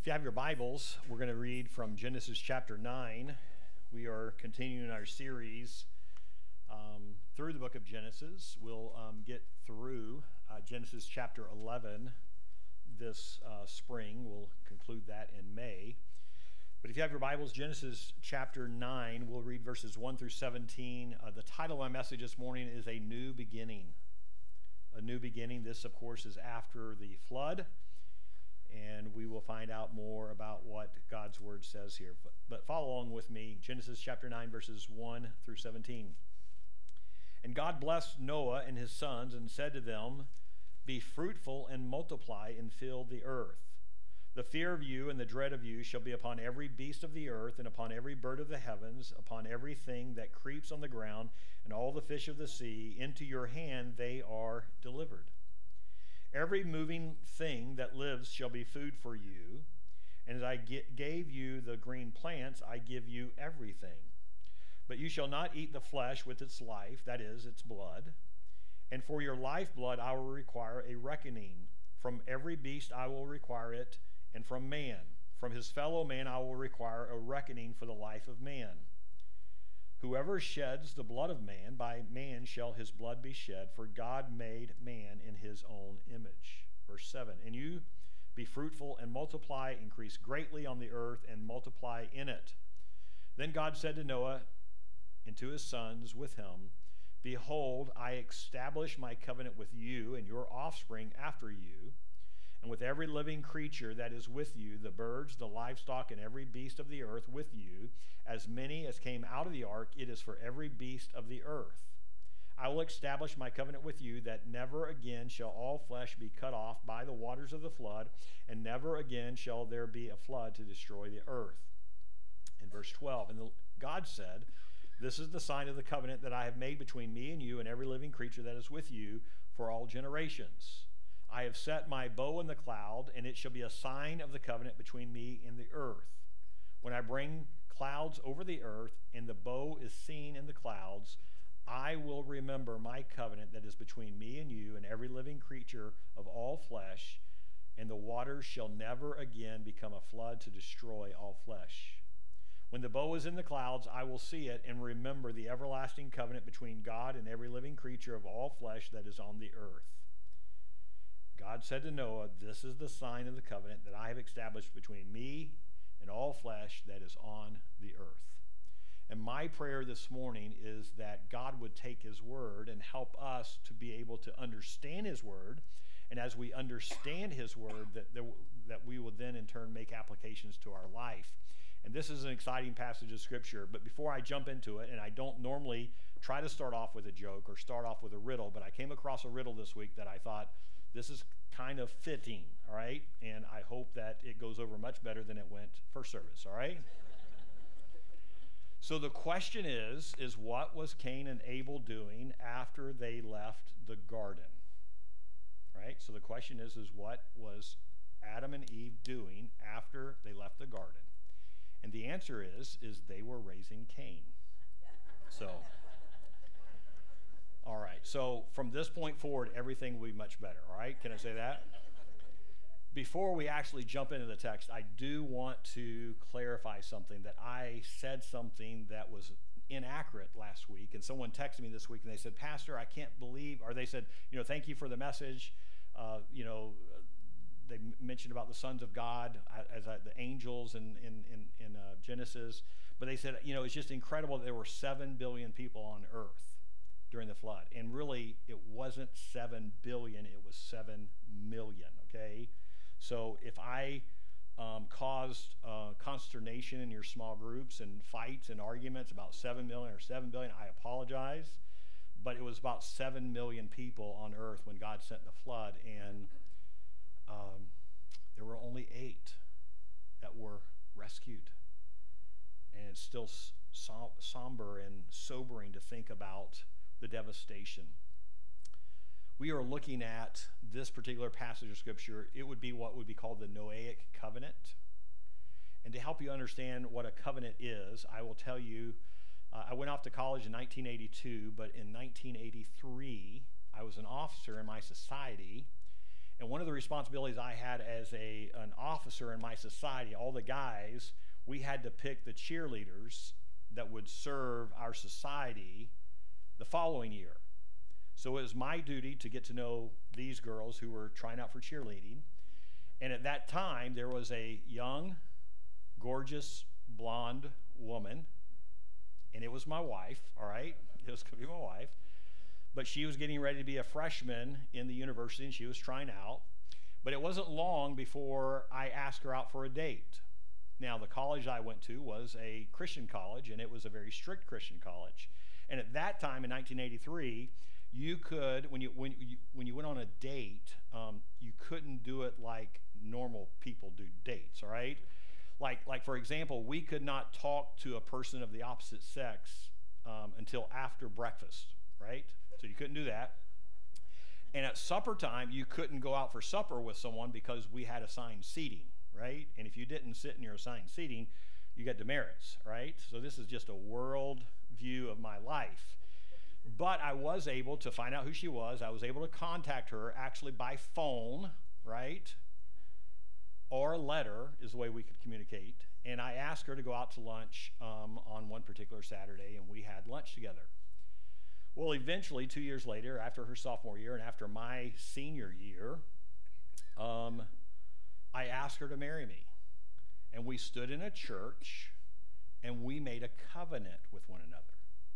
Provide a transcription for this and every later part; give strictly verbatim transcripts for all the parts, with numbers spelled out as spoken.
you have your Bibles, we're going to read from Genesis chapter nine. We are continuing our series um, through the book of Genesis. We'll um, get through uh, Genesis chapter eleven this uh, spring. We'll conclude that in May. But if you have your Bibles, Genesis chapter nine, we'll read verses one through seventeen. Uh, the title of my message this morning is A New Beginning. A New Beginning. This, of course, is after the flood. And we will find out more about what God's word says here. But, but follow along with me. Genesis chapter nine, verses one through seventeen. And God blessed Noah and his sons and said to them, "Be fruitful and multiply and fill the earth. The fear of you and the dread of you shall be upon every beast of the earth and upon every bird of the heavens, upon everything that creeps on the ground, and all the fish of the sea. Into your hand they are delivered. Every moving thing that lives shall be food for you, and as I gave you the green plants, I give you everything. But you shall not eat the flesh with its life, that is, its blood. And for your lifeblood I will require a reckoning. From every beast I will require it, and from man. From his fellow man I will require a reckoning for the life of man. Whoever sheds the blood of man, by man shall his blood be shed, for God made man in his own image." Verse seven, "And you be fruitful and multiply, increase greatly on the earth, and multiply in it. Then God said to Noah and to his sons with him, Behold, I establish my covenant with you and your offspring after you, and with every living creature that is with you, the birds, the livestock, and every beast of the earth with you, as many as came out of the ark, it is for every beast of the earth. I will establish my covenant with you, that never again shall all flesh be cut off by the waters of the flood, and never again shall there be a flood to destroy the earth." In verse twelve, "And the, God said, This is the sign of the covenant that I have made between me and you and every living creature that is with you for all generations. I have set my bow in the cloud, and it shall be a sign of the covenant between me and the earth. When I bring clouds over the earth, and the bow is seen in the clouds, I will remember my covenant that is between me and you and every living creature of all flesh, and the waters shall never again become a flood to destroy all flesh. When the bow is in the clouds, I will see it and remember the everlasting covenant between God and every living creature of all flesh that is on the earth." God said to Noah, "This is the sign of the covenant that I have established between me and all flesh that is on the earth." And my prayer this morning is that God would take his word and help us to be able to understand his word. And as we understand his word, that, that we will then in turn make applications to our life. And this is an exciting passage of scripture. But before I jump into it, and I don't normally try to start off with a joke or start off with a riddle, but I came across a riddle this week that I thought, this is kind of fitting, all right? And I hope that it goes over much better than it went first service, all right? So the question is, is what was Cain and Abel doing after they left the garden? Right? So the question is, is what was Adam and Eve doing after they left the garden? And the answer is, is they were raising Cain. So, all right. So from this point forward, everything will be much better, all right? Can I say that? Before we actually jump into the text, I do want to clarify something, that I said something that was inaccurate last week, and someone texted me this week and they said, "Pastor, I can't believe," or they said, you know, "Thank you for the message." Uh, you know, they mentioned about the sons of God as uh, the angels in, in, in, in uh, Genesis, but they said, you know, it's just incredible that there were seven billion people on earth during the flood. And really, it wasn't seven billion, it was seven million, okay? So if I um, caused uh, consternation in your small groups and fights and arguments about seven million or seven billion, I apologize. But it was about seven million people on earth when God sent the flood, and um, there were only eight that were rescued. And it's still som- somber and sobering to think about the devastation. We are looking at this particular passage of scripture. It would be what would be called the Noahic covenant. And to help you understand what a covenant is, I will tell you, uh, I went off to college in nineteen eighty-two, but in nineteen eighty-three, I was an officer in my society, And one of the responsibilities I had as a, an officer in my society, all the guys, we had to pick the cheerleaders that would serve our society the following year. So it was my duty to get to know these girls who were trying out for cheerleading. And at that time, there was a young, gorgeous, blonde woman, and it was my wife, all right? It was going to be my wife. But she was getting ready to be a freshman in the university, and she was trying out. But it wasn't long before I asked her out for a date. Now, the college I went to was a Christian college, and it was a very strict Christian college. And at that time, in nineteen eighty-three, you could, when you when you when you went on a date, um, you couldn't do it like normal people do dates, all right? Like, like for example, we could not talk to a person of the opposite sex um, until after breakfast, right? So you couldn't do that. And at supper time, you couldn't go out for supper with someone because we had assigned seating, right? And if you didn't sit in your assigned seating, you got demerits, right? So this is just a world view of my life. But I was able to find out who she was. I was able to contact her actually by phone, right? Or a letter is the way we could communicate. And I asked her to go out to lunch um, on one particular Saturday, and we had lunch together. Well, eventually, two years later, after her sophomore year and after my senior year, um, I asked her to marry me. And we stood in a church, and we made a covenant with one another.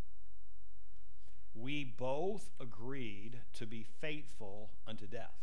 We both agreed to be faithful unto death.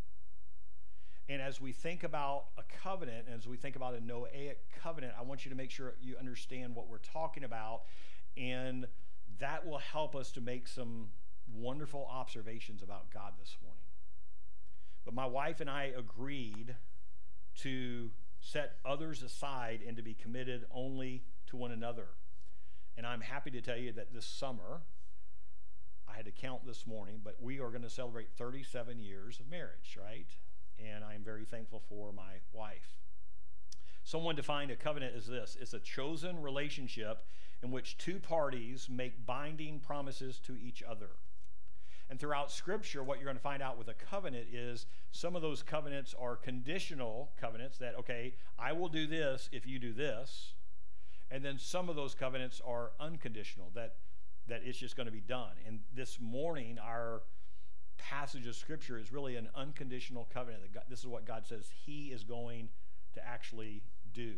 And as we think about a covenant, and as we think about a Noahic covenant, I want you to make sure you understand what we're talking about, and that will help us to make some wonderful observations about God this morning. But my wife and I agreed to set others aside and to be committed only to one another. And I'm happy to tell you that this summer, I had to count this morning, but we are going to celebrate thirty-seven years of marriage, right? And I'm very thankful for my wife. Someone defined a covenant as this: it's a chosen relationship in which two parties make binding promises to each other. And throughout Scripture, what you're going to find out with a covenant is some of those covenants are conditional covenants that, okay, I will do this if you do this. And then some of those covenants are unconditional, that, that it's just going to be done. And this morning, our passage of Scripture is really an unconditional covenant. That God, this is what God says He is going to actually do.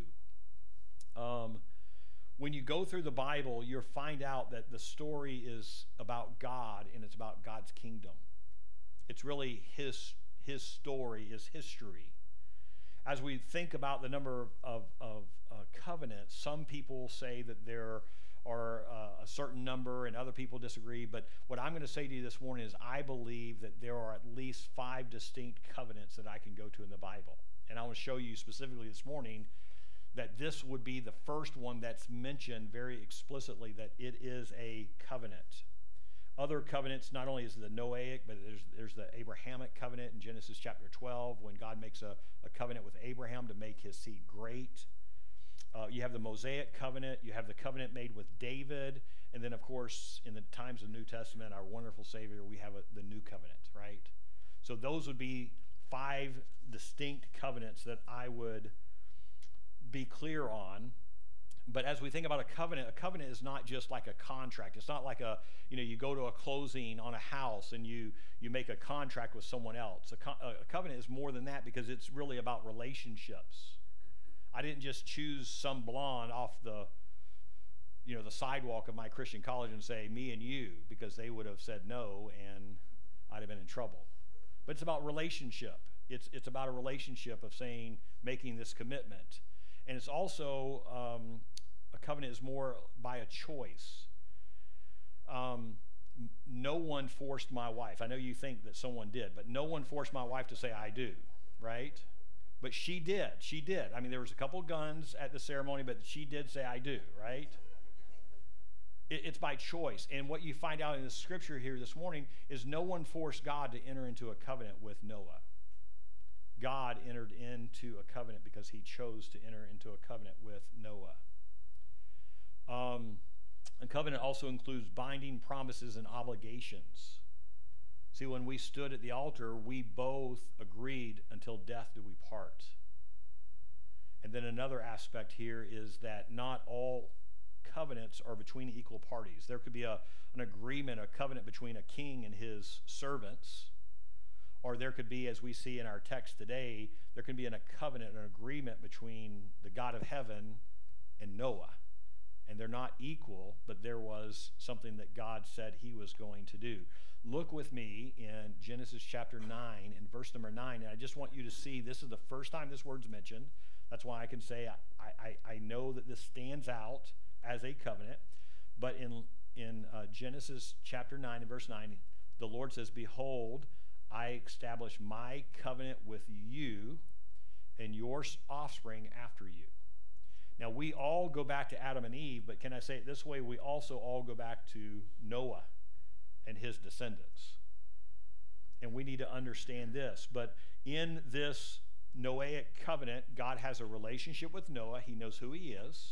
Um, when you go through the Bible, you'll find out that the story is about God and it's about God's kingdom. It's really His, his story, His history. As we think about the number of, of, of uh, covenants, some people say that there are uh, a certain number and other people disagree, but what I'm going to say to you this morning is I believe that there are at least five distinct covenants that I can go to in the Bible. And I want to show you specifically this morning that this would be the first one that's mentioned very explicitly, that it is a covenant. Other covenants, not only is the Noahic, but there's, there's the Abrahamic covenant in Genesis chapter twelve, when God makes a, a covenant with Abraham to make his seed great. Uh, you have the Mosaic covenant, you have the covenant made with David, and then of course in the times of the New Testament, our wonderful Savior, we have a, the new covenant, right? So those would be five distinct covenants that I would be clear on. But as we think about a covenant, a covenant is not just like a contract. It's not like a, you know, you go to a closing on a house and you you make a contract with someone else. A, co a covenant is more than that, because it's really about relationships. I didn't just choose some blonde off the, you know, the sidewalk of my Christian college and say, me and you, because they would have said no and I'd have been in trouble. But it's about relationship. It's, it's about a relationship of saying, making this commitment. And it's also, um, a covenant is more by a choice. Um, no one forced my wife. I know you think that someone did, but no one forced my wife to say, I do, right? But she did. She did. I mean, there was a couple guns at the ceremony, but she did say, I do, right? It, it's by choice. And what you find out in the Scripture here this morning is no one forced God to enter into a covenant with Noah. God entered into a covenant because he chose to enter into a covenant with Noah. Um, a covenant also includes binding promises and obligations. See, when we stood at the altar, we both agreed until death do we part. And then another aspect here is that not all covenants are between equal parties. There could be a, an agreement, a covenant between a king and his servants, or there could be, as we see in our text today, there can be an, a covenant, an agreement between the God of heaven and Noah. And they're not equal, but there was something that God said he was going to do. Look with me in Genesis chapter nine and verse number nine. And I just want you to see this is the first time this word's mentioned. That's why I can say I, I, I know that this stands out as a covenant. But in, in uh, Genesis chapter nine and verse nine, the Lord says, "Behold, I establish my covenant with you and your offspring after you." Now, we all go back to Adam and Eve, but can I say it this way? We also all go back to Noah and his descendants. And we need to understand this. But in this Noahic covenant, God has a relationship with Noah. He knows who he is.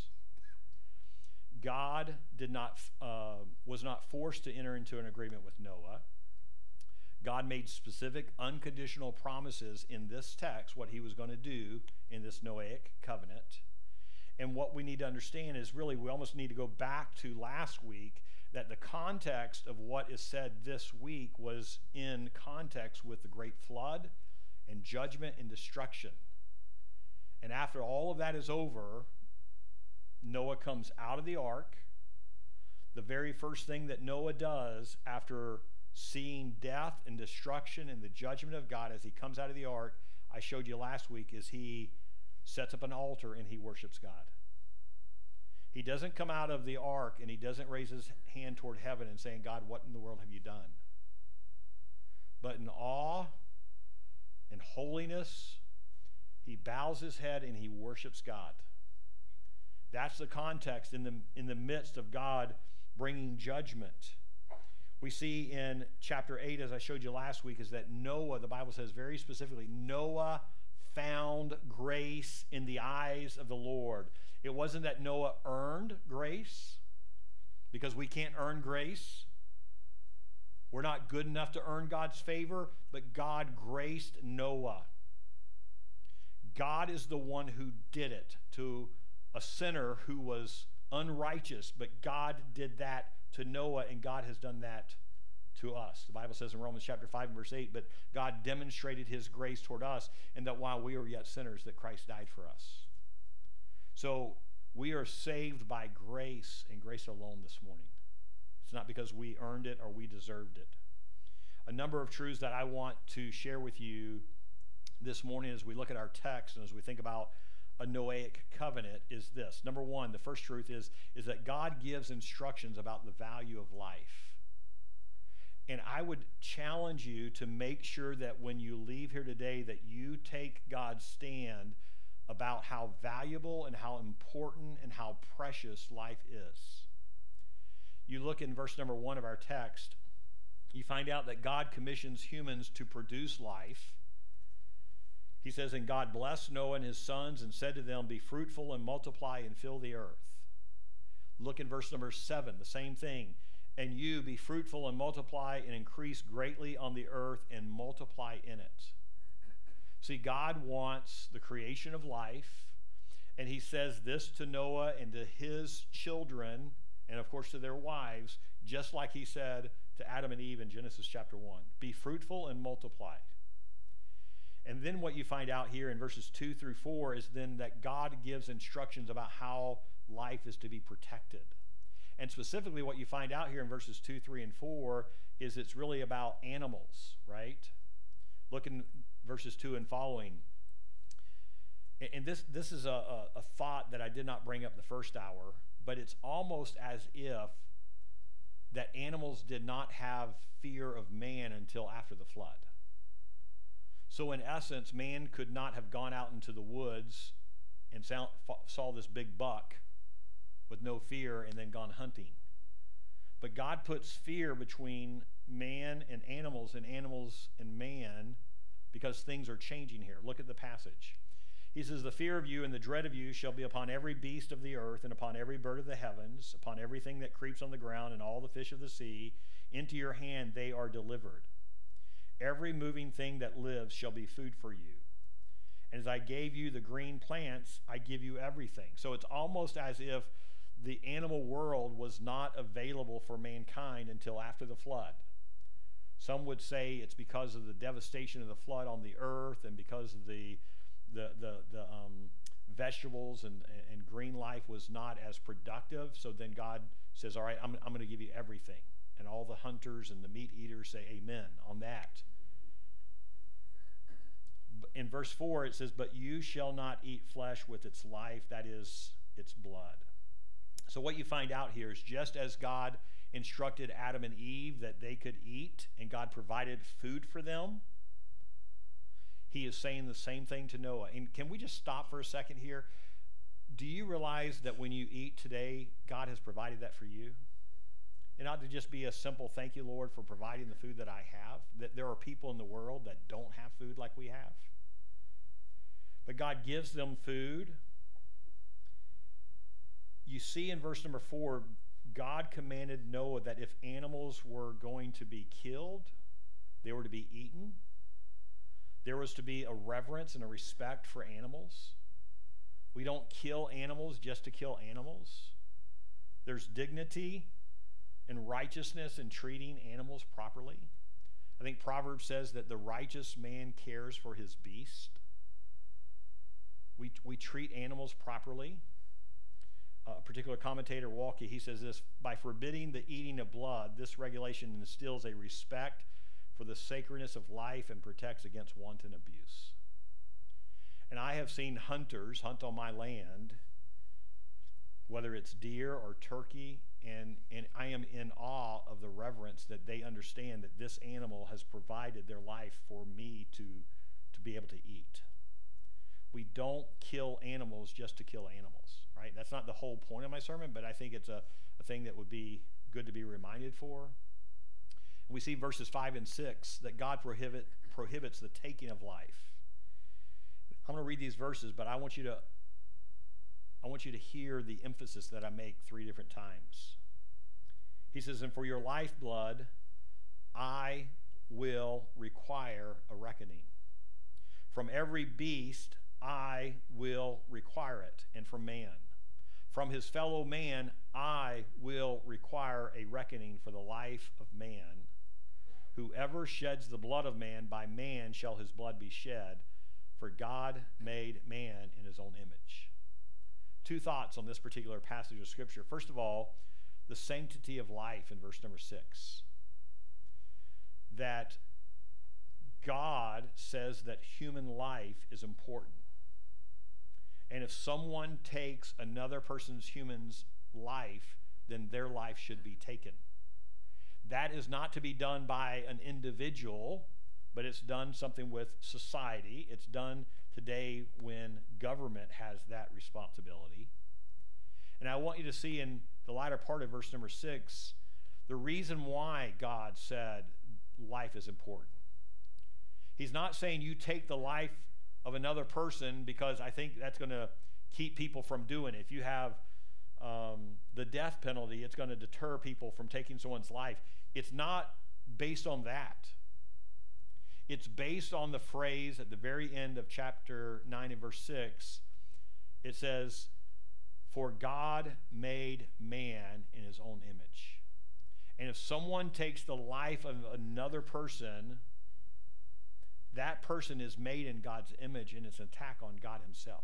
God did not, uh, was not forced to enter into an agreement with Noah. God made specific unconditional promises in this text, what he was going to do in this Noahic covenant. And what we need to understand is really we almost need to go back to last week, that the context of what is said this week was in context with the great flood and judgment and destruction. And after all of that is over, Noah comes out of the ark. The very first thing that Noah does after seeing death and destruction and the judgment of God as he comes out of the ark, I showed you last week, is he sets up an altar and he worships God. He doesn't come out of the ark and he doesn't raise his hand toward heaven and saying, "God, what in the world have you done?" But in awe and holiness, he bows his head and he worships God. That's the context in the, in the midst of God bringing judgment. We see in chapter eight, as I showed you last week, is that Noah, the Bible says very specifically, Noah found grace in the eyes of the Lord. It wasn't that Noah earned grace, because we can't earn grace. We're not good enough to earn God's favor, but God graced Noah. God is the one who did it to a sinner who was unrighteous, but God did that to Noah, and God has done that to us. The Bible says in Romans chapter five and verse eight, but God demonstrated his grace toward us, and that while we were yet sinners, that Christ died for us. So we are saved by grace and grace alone this morning. It's not because we earned it or we deserved it. A number of truths that I want to share with you this morning as we look at our text and as we think about a Noahic covenant is this. Number one, the first truth is, is that God gives instructions about the value of life. And I would challenge you to make sure that when you leave here today that you take God's stand about how valuable and how important and how precious life is. You look in verse number one of our text, you find out that God commissions humans to produce life. He says, "And God blessed Noah and his sons and said to them, be fruitful and multiply and fill the earth." Look in verse number seven, the same thing. "And you be fruitful and multiply and increase greatly on the earth and multiply in it." See, God wants the creation of life, and he says this to Noah and to his children, and of course to their wives, just like he said to Adam and Eve in Genesis chapter one. Be fruitful and multiply. And then what you find out here in verses two through four is then that God gives instructions about how life is to be protected. And specifically what you find out here in verses two, three, and four is it's really about animals, right? Look in verses two and following. And this, this is a, a, a thought that I did not bring up the first hour, but it's almost as if that animals did not have fear of man until after the flood. So in essence, man could not have gone out into the woods and saw, saw this big buck with no fear and then gone hunting. But God puts fear between man and animals and animals and man because things are changing here. Look at the passage. He says, "The fear of you and the dread of you shall be upon every beast of the earth and upon every bird of the heavens, upon everything that creeps on the ground and all the fish of the sea. Into your hand they are delivered. Every moving thing that lives shall be food for you. And as I gave you the green plants, I give you everything. So it's almost as if the animal world was not available for mankind until after the flood. Some would say it's because of the devastation of the flood on the earth and because of the the the, the um, vegetables and, and green life was not as productive. So then God says, all right, I'm, I'm going to give you everything. And all the hunters and the meat eaters say amen on that. In verse four, it says, but you shall not eat flesh with its life, that is, its blood. So what you find out here is just as God instructed Adam and Eve that they could eat and God provided food for them, he is saying the same thing to Noah. And can we just stop for a second here? Do you realize that when you eat today, God has provided that for you? It ought to just be a simple thank you, Lord, for providing the food that I have. That there are people in the world that don't have food like we have. But God gives them food. You see in verse number four, God commanded Noah that if animals were going to be killed, they were to be eaten. There was to be a reverence and a respect for animals. We don't kill animals just to kill animals. There's dignity and righteousness in treating animals properly. I think Proverbs says that the righteous man cares for his beast. We, we treat animals properly. Uh, a particular commentator, Walke, he says this, by forbidding the eating of blood, this regulation instills a respect for the sacredness of life and protects against wanton abuse. And I have seen hunters hunt on my land, whether it's deer or turkey, and, and I am in awe of the reverence that they understand that this animal has provided their life for me to, to be able to eat. We don't kill animals just to kill animals, right? That's not the whole point of my sermon, but I think it's a, a thing that would be good to be reminded for. And we see verses five and six that God prohibit, prohibits the taking of life. I'm going to read these verses, but I want you to I want you to hear the emphasis that I make three different times. He says, and for your lifeblood, I will require a reckoning. From every beast, I will require it, and from man. From his fellow man, I will require a reckoning for the life of man. Whoever sheds the blood of man, by man shall his blood be shed, for God made man in his own image. Two thoughts on this particular passage of Scripture. First of all, the sanctity of life in verse number six. That God says that human life is important. And if someone takes another person's human's life, then their life should be taken. That is not to be done by an individual, but it's done something with society. It's done today when government has that responsibility. And I want you to see in the latter part of verse number six, the reason why God said life is important. He's not saying you take the life of another person because I think that's going to keep people from doing it. If you have um, the death penalty, it's going to deter people from taking someone's life. It's not based on that. It's based on the phrase at the very end of chapter nine and verse six. It says, for God made man in his own image. And if someone takes the life of another person, that person is made in God's image and it's an attack on God himself.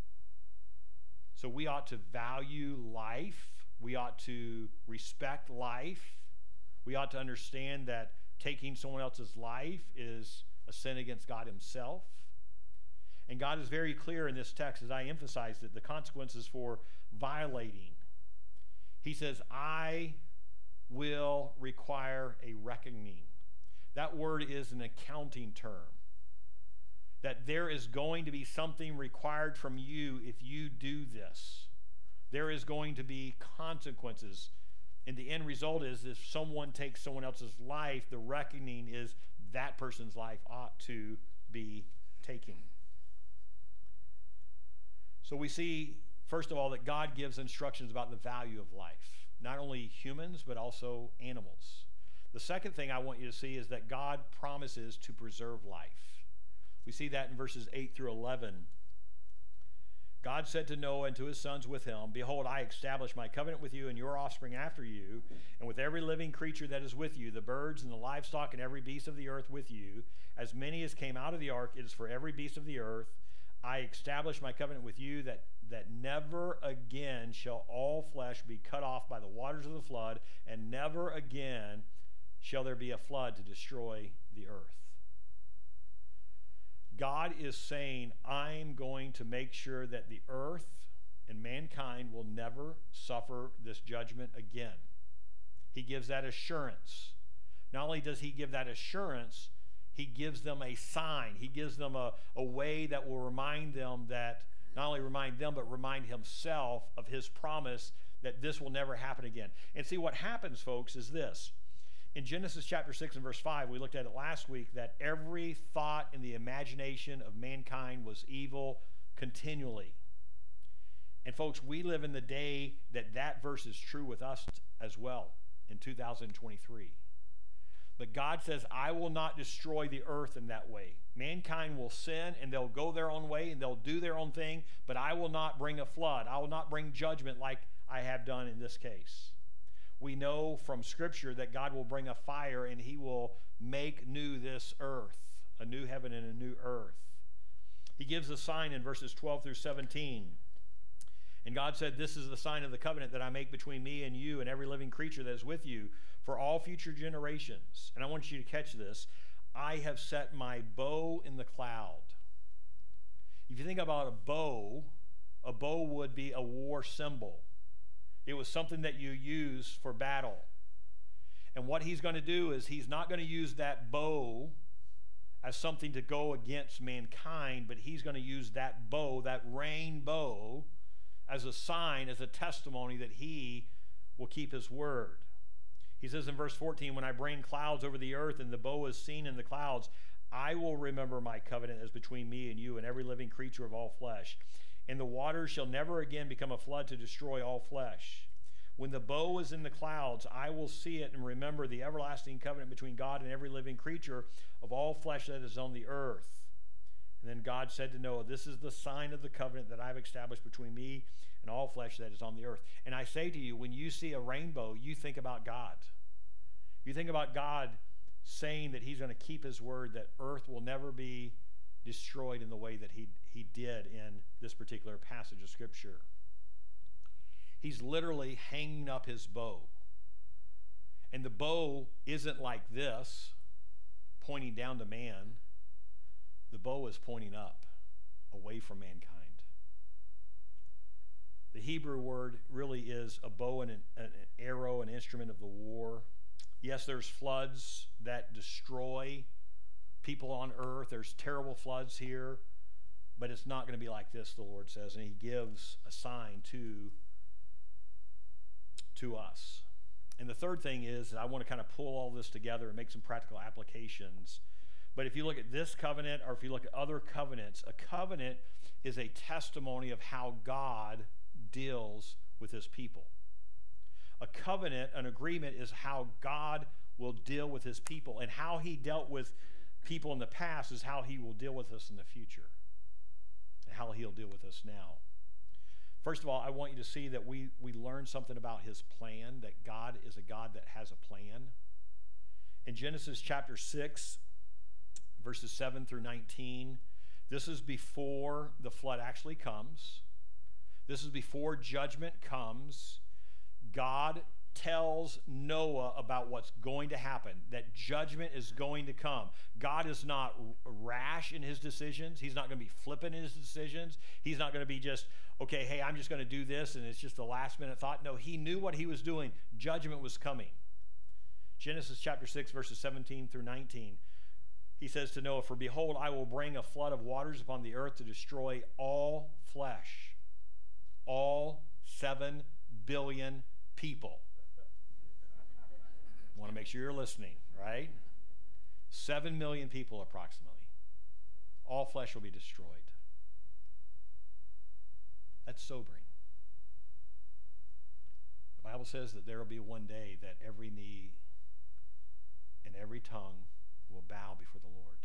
So we ought to value life. We ought to respect life. We ought to understand that taking someone else's life is a sin against God himself. And God is very clear in this text, as I emphasized it, the consequences for violating. He says, I will require a reckoning. That word is an accounting term. That there is going to be something required from you if you do this. There is going to be consequences. And the end result is if someone takes someone else's life, the reckoning is that person's life ought to be taken. So we see, first of all, that God gives instructions about the value of life. Not only humans, but also animals. The second thing I want you to see is that God promises to preserve life. We see that in verses eight through eleven. God said to Noah and to his sons with him, "Behold, I establish my covenant with you and your offspring after you, and with every living creature that is with you, the birds and the livestock and every beast of the earth with you. As many as came out of the ark, it is for every beast of the earth. I establish my covenant with you that, that never again shall all flesh be cut off by the waters of the flood, and never again shall there be a flood to destroy the earth." God is saying, I'm going to make sure that the earth and mankind will never suffer this judgment again. He gives that assurance. Not only does he give that assurance, he gives them a sign. He gives them a, a way that will remind them that, not only remind them, but remind himself of his promise that this will never happen again. And see, what happens, folks, is this. In Genesis chapter six and verse five, we looked at it last week, that every thought in the imagination of mankind was evil continually. And folks, we live in the day that that verse is true with us as well in two thousand twenty-three. But God says, I will not destroy the earth in that way. Mankind will sin and they'll go their own way and they'll do their own thing, but I will not bring a flood. I will not bring judgment like I have done in this case. We know from Scripture that God will bring a fire and he will make new this earth, a new heaven and a new earth. He gives a sign in verses twelve through seventeen. And God said, "This is the sign of the covenant that I make between me and you and every living creature that is with you for all future generations." And I want you to catch this. "I have set my bow in the cloud." If you think about a bow, a bow would be a war symbol. It was something that you use for battle. And what he's going to do is he's not going to use that bow as something to go against mankind, but he's going to use that bow, that rainbow, as a sign, as a testimony that he will keep his word. He says in verse fourteen, "When I bring clouds over the earth and the bow is seen in the clouds, I will remember my covenant as between me and you and every living creature of all flesh. And the waters shall never again become a flood to destroy all flesh. When the bow is in the clouds, I will see it and remember the everlasting covenant between God and every living creature of all flesh that is on the earth." And then God said to Noah, "This is the sign of the covenant that I've established between me and all flesh that is on the earth." And I say to you, when you see a rainbow, you think about God. You think about God saying that he's going to keep his word, that earth will never be destroyed in the way that he, he did in this particular passage of Scripture. He's literally hanging up his bow. And the bow isn't like this, pointing down to man. The bow is pointing up, away from mankind. The Hebrew word really is a bow and an, an arrow, an instrument of the war. Yes, there's floods that destroy people on earth. There's terrible floods here, but it's not going to be like this, the Lord says, and he gives a sign to, to us. And the third thing is, I want to kind of pull all this together and make some practical applications. But if you look at this covenant, or if you look at other covenants, a covenant is a testimony of how God deals with his people. A covenant, an agreement, is how God will deal with his people, and how he dealt with people in the past is how he will deal with us in the future, and how he'll deal with us now. First of all, I want you to see that we, we learn something about his plan, that God is a God that has a plan. In Genesis chapter six, verses seven through nineteen, this is before the flood actually comes. This is before judgment comes. God tells Noah about what's going to happen, that judgment is going to come. God is not rash in his decisions. He's not going to be flippant in his decisions. He's not going to be just, okay, hey, I'm just going to do this, and it's just a last minute thought. No, he knew what he was doing. Judgment was coming. Genesis chapter six, verses seventeen through nineteen. He says to Noah, "For behold, I will bring a flood of waters upon the earth to destroy all flesh." All seven billion people. I want to make sure you're listening, right? Seven million people approximately. All flesh will be destroyed. That's sobering. The Bible says that there will be one day that every knee and every tongue will bow before the Lord.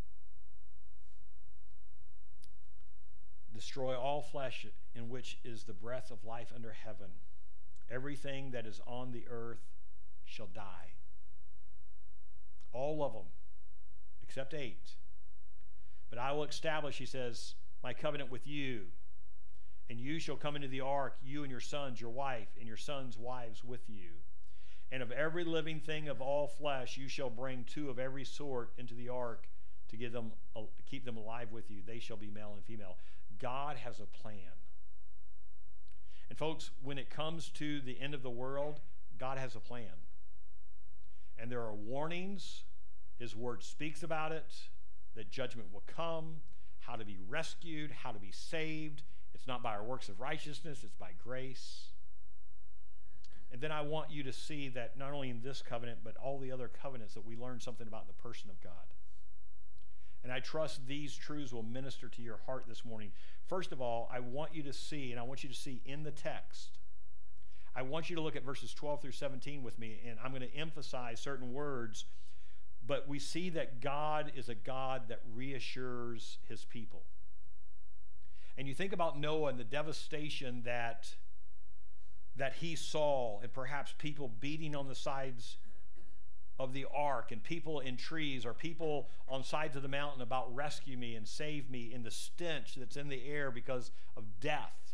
Destroy all flesh in which is the breath of life under heaven. Everything that is on the earth shall die. All of them, except eight. But I will establish, he says, my covenant with you. And you shall come into the ark, you and your sons, your wife, and your sons' wives with you. And of every living thing of all flesh, you shall bring two of every sort into the ark to give them, uh, keep them alive with you. They shall be male and female. God has a plan. And folks, when it comes to the end of the world, God has a plan. And there are warnings. His word speaks about it, that judgment will come, how to be rescued, how to be saved. It's not by our works of righteousness, it's by grace. And then I want you to see that not only in this covenant, but all the other covenants, that we learn something about the person of God. And I trust these truths will minister to your heart this morning. First of all, I want you to see, and I want you to see in the text, I want you to look at verses twelve through seventeen with me, and I'm going to emphasize certain words, but we see that God is a God that reassures his people. And you think about Noah and the devastation that, that he saw, and perhaps people beating on the sides of the ark, and people in trees, or people on sides of the mountain about rescue me and save me, in the stench that's in the air because of death.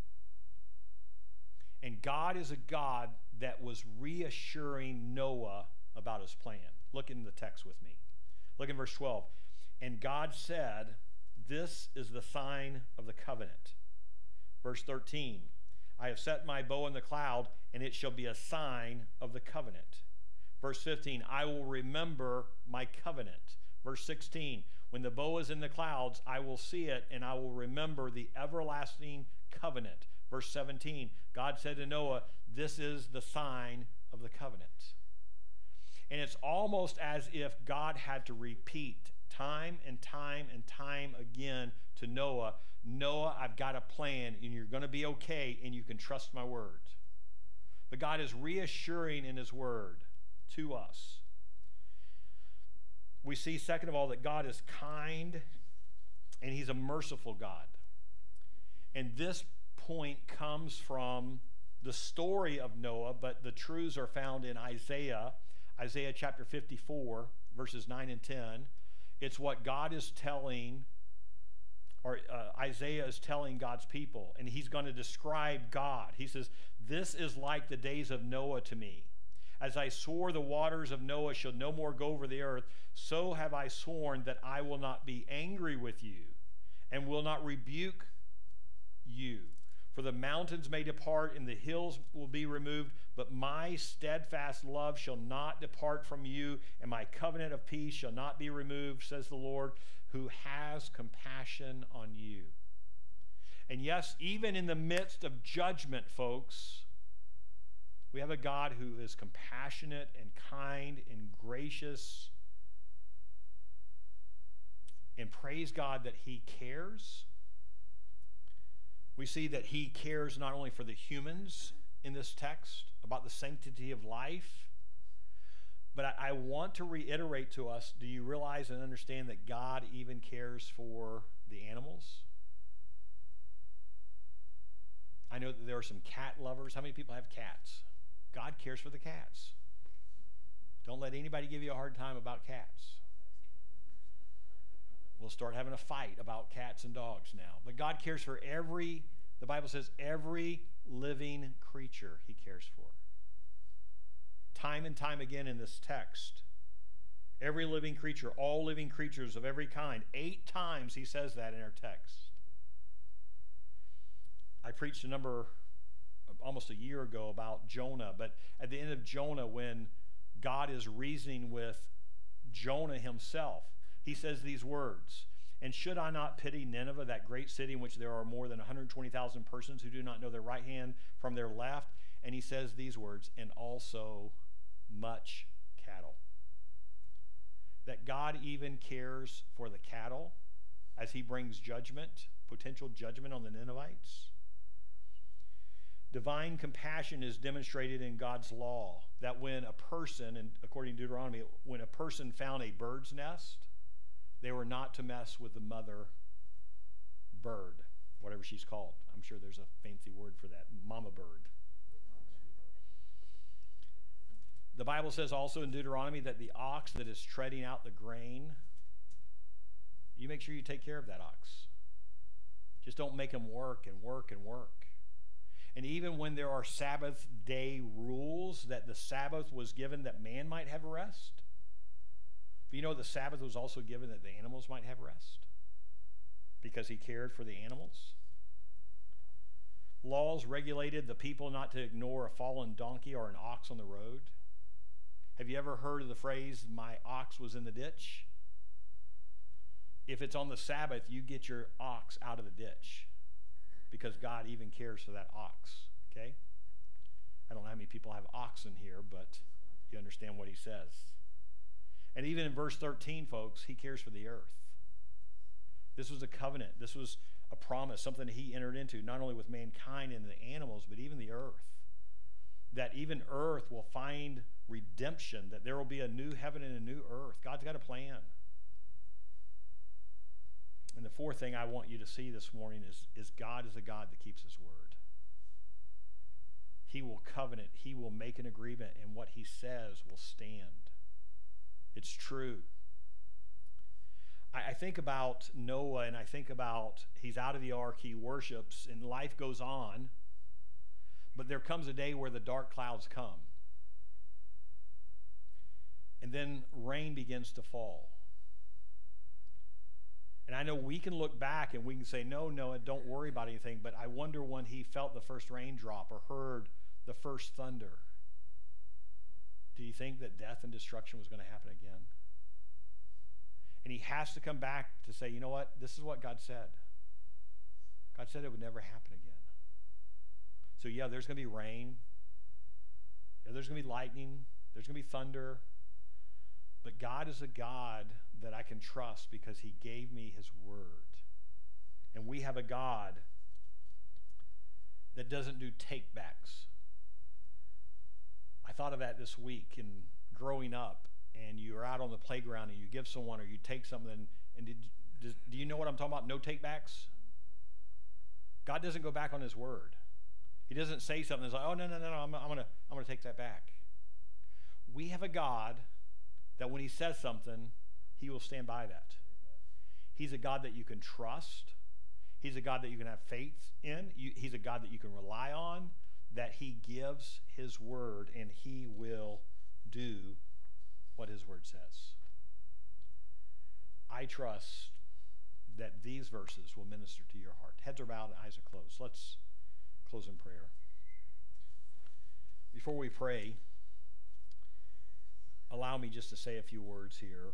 And God is a God that was reassuring Noah about his plan. Look in the text with me. Look in verse twelve. And God said, this is the sign of the covenant. Verse thirteen. I have set my bow in the cloud, and it shall be a sign of the covenant. Verse fifteen, I will remember my covenant. Verse sixteen, when the bow is in the clouds, I will see it, and I will remember the everlasting covenant. Verse seventeen, God said to Noah, this is the sign of the covenant. And it's almost as if God had to repeat time and time and time again to Noah, Noah, I've got a plan, and you're going to be okay, and you can trust my word. But God is reassuring in his word to us. We see, second of all, that God is kind and he's a merciful God. And this point comes from the story of Noah, but the truths are found in Isaiah, Isaiah chapter fifty-four, verses nine and ten. It's what God is telling, or uh, Isaiah is telling God's people, and he's going to describe God. He says, this is like the days of Noah to me. As I swore the waters of Noah shall no more go over the earth, so have I sworn that I will not be angry with you and will not rebuke you. For the mountains may depart and the hills will be removed, but my steadfast love shall not depart from you, and my covenant of peace shall not be removed, says the Lord, who has compassion on you. And yes, even in the midst of judgment, folks, we have a God who is compassionate and kind and gracious. And praise God that he cares. We see that he cares not only for the humans in this text, about the sanctity of life, but I, I want to reiterate to us, do you realize and understand that God even cares for the animals? I know that there are some cat lovers. How many people have cats? God cares for the cats. Don't let anybody give you a hard time about cats. We'll start having a fight about cats and dogs now. But God cares for every, the Bible says, every living creature he cares for. Time and time again in this text, every living creature, all living creatures of every kind, eight times he says that in our text. I preached a number, almost a year ago, about Jonah, but at the end of Jonah, when God is reasoning with Jonah himself, he says these words, and should I not pity Nineveh, that great city in which there are more than one hundred twenty thousand persons who do not know their right hand from their left? And he says these words, and also much cattle. That God even cares for the cattle as he brings judgment, potential judgment on the Ninevites. Divine compassion is demonstrated in God's law, that when a person, and according to Deuteronomy, when a person found a bird's nest, they were not to mess with the mother bird, whatever she's called. I'm sure there's a fancy word for that, mama bird. The Bible says also in Deuteronomy that the ox that is treading out the grain, you make sure you take care of that ox. Just don't make him work and work and work. And even when there are Sabbath day rules that the Sabbath was given that man might have rest, but you know the Sabbath was also given that the animals might have rest because he cared for the animals. Laws regulated the people not to ignore a fallen donkey or an ox on the road. Have you ever heard of the phrase, my ox was in the ditch? If it's on the Sabbath, you get your ox out of the ditch, because God even cares for that ox, okay? I don't know how many people have oxen here, but you understand what he says. And even in verse thirteen, folks, he cares for the earth. This was a covenant. This was a promise, something he entered into, not only with mankind and the animals, but even the earth. That even earth will find redemption, that there will be a new heaven and a new earth. God's got a plan. And the fourth thing I want you to see this morning is, is God is a God that keeps his word. He will covenant. He will make an agreement, and what he says will stand. It's true. I, I think about Noah, and I think about he's out of the ark, he worships, and life goes on. But there comes a day where the dark clouds come. And then rain begins to fall. And I know we can look back and we can say, no, Noah, don't worry about anything. But I wonder when he felt the first raindrop or heard the first thunder, did he think that death and destruction was going to happen again? And he has to come back to say, you know what? This is what God said. God said it would never happen again. So yeah, there's going to be rain. Yeah, there's going to be lightning. There's going to be thunder. But God is a God that I can trust because he gave me his word. And we have a God that doesn't do take-backs. I thought of that this week in growing up, and you're out on the playground and you give someone or you take something, and did, does, do you know what I'm talking about? No take-backs? God doesn't go back on his word. He doesn't say something that's like, oh, no, no, no, no, I'm, I'm going to I'm gonna take that back. We have a God that when he says something, he will stand by that. Amen. He's a God that you can trust. He's a God that you can have faith in. You, he's a God that you can rely on, that he gives his word and he will do what his word says. I trust that these verses will minister to your heart. Heads are bowed and eyes are closed. Let's close in prayer. Before we pray, allow me just to say a few words here.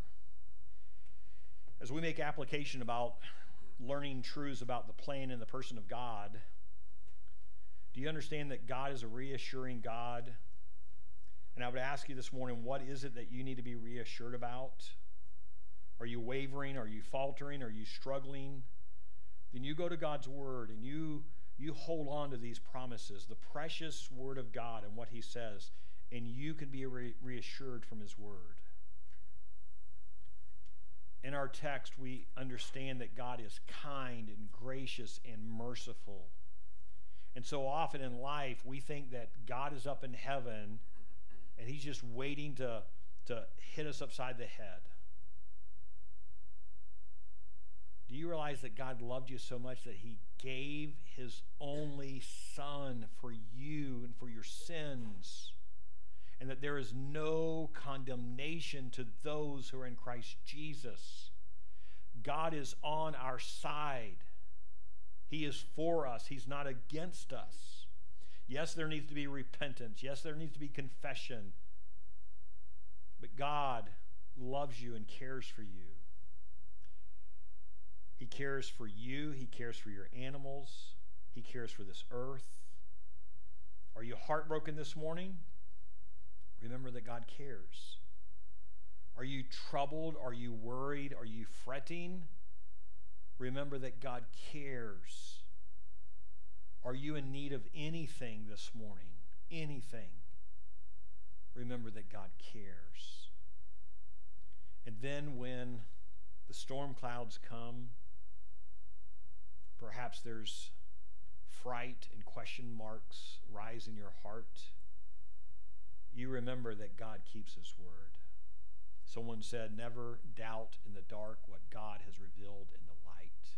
As we make application about learning truths about the plan and the person of God, do you understand that God is a reassuring God? And I would ask you this morning, what is it that you need to be reassured about? Are you wavering? Are you faltering? Are you struggling? Then you go to God's word and you, you hold on to these promises, the precious word of God and what he says, and you can be re- reassured from his word. In our text, we understand that God is kind and gracious and merciful. And so often in life, we think that God is up in heaven and he's just waiting to, to hit us upside the head. Do you realize that God loved you so much that he gave his only son for you and for your sins? And that there is no condemnation to those who are in Christ Jesus. God is on our side. He is for us. He's not against us. Yes, there needs to be repentance. Yes, there needs to be confession. But God loves you and cares for you. He cares for you. He cares for your animals. He cares for this earth. Are you heartbroken this morning? Remember that God cares. Are you troubled? Are you worried? Are you fretting? Remember that God cares. Are you in need of anything this morning? Anything? Remember that God cares. And then when the storm clouds come, perhaps there's fright and question marks rise in your heart. You remember that God keeps his word. Someone said, never doubt in the dark what God has revealed in the light.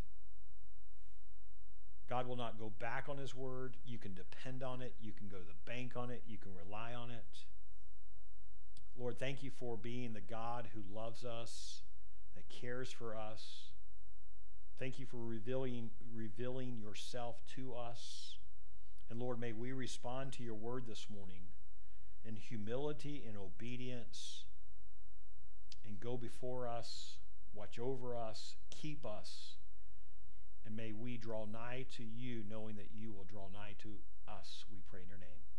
God will not go back on his word. You can depend on it. You can go to the bank on it. You can rely on it. Lord, thank you for being the God who loves us, that cares for us. Thank you for revealing, revealing yourself to us. And Lord, may we respond to your word this morning in humility and obedience, and go before us, watch over us, keep us, and may we draw nigh to you, knowing that you will draw nigh to us. We pray in your name.